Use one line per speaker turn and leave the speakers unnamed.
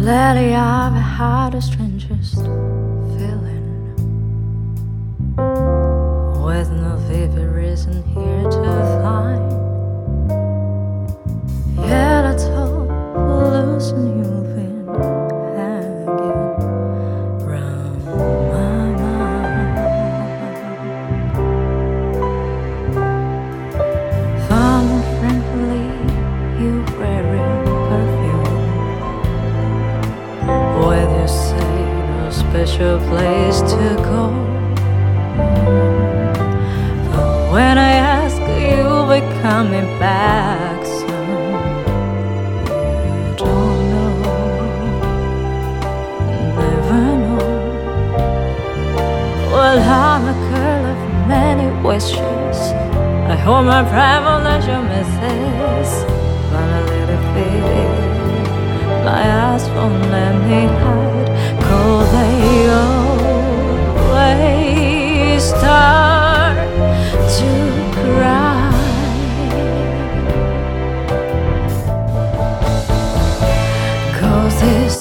Lately I've had the strangest feeling, with no vivid reason here to find. Yet I told losing you've been hanging round my mind. Fun and frankly, you wearing perfume, when you say no special place to go. But when I ask you'll be coming back soon, you don't know, never know. Well, I'm a girl of many wishes. I hold my pride will let you miss this. But a little pity, my eyes won't let me hide. Cold they always start.